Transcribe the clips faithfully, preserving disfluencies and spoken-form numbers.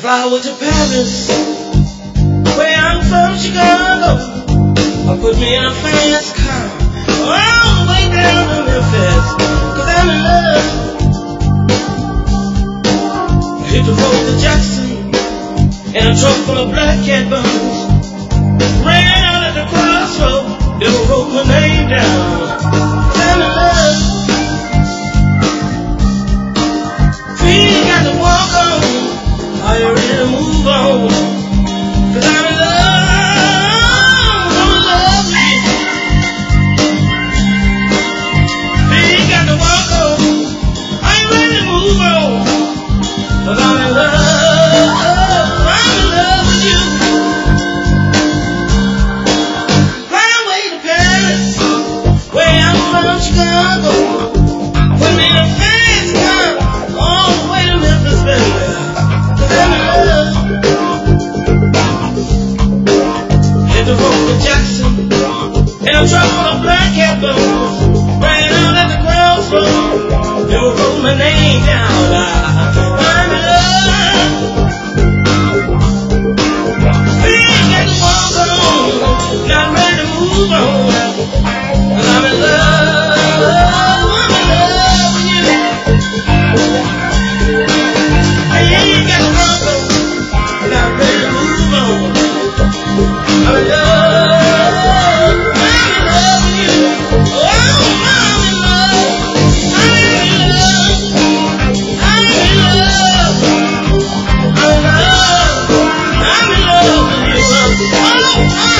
fly to Paris, where I'm from, Chicago. I put me in a fast car, all the way down to Memphis, cause I'm in love. Hit the road to Jackson, in a truck full of black cat bones. Ran out at the crossroad, they wrote my name down, cause I'm in love. We got to walk on, are you ready to move on? Cause I'm in love, I'm in love with you. We got to walk on, are you ready to move on? Cause I'm in love, I'm in love with you. Fly away to Paris, where I'm from, Chicago. Put me in a fast car, all the way to Memphis, baby. Cause I'm in love. Hit the road to Jackson, in a truck full of black cat bones. Ran out at the crossroad, they wrote my name down. I'm in love. We ain't got to walk on, not ready to move on. Cause I'm in love, I'm in love with you. I ain't got to walk on, not ready to move on. I'm in love, I'm in love with you. Oh, I'm in love, I'm in love, I'm in love, I'm in love, I'm in love with you. Oh, I'm in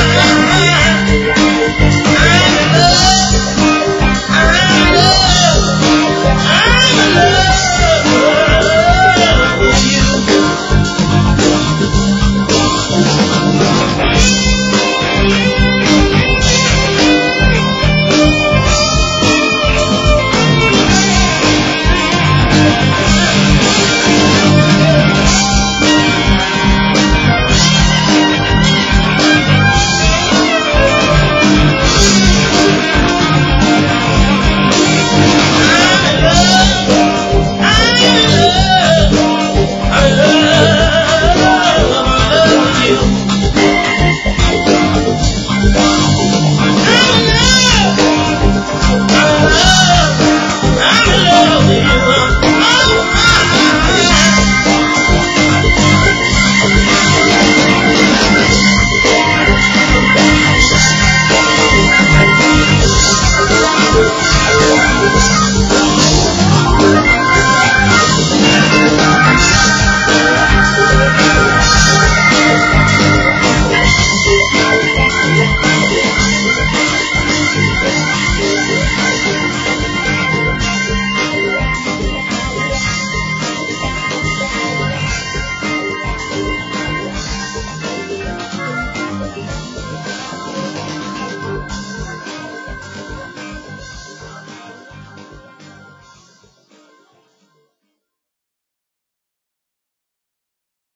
love, I'm in love, I'm in love with you. We'll be right back.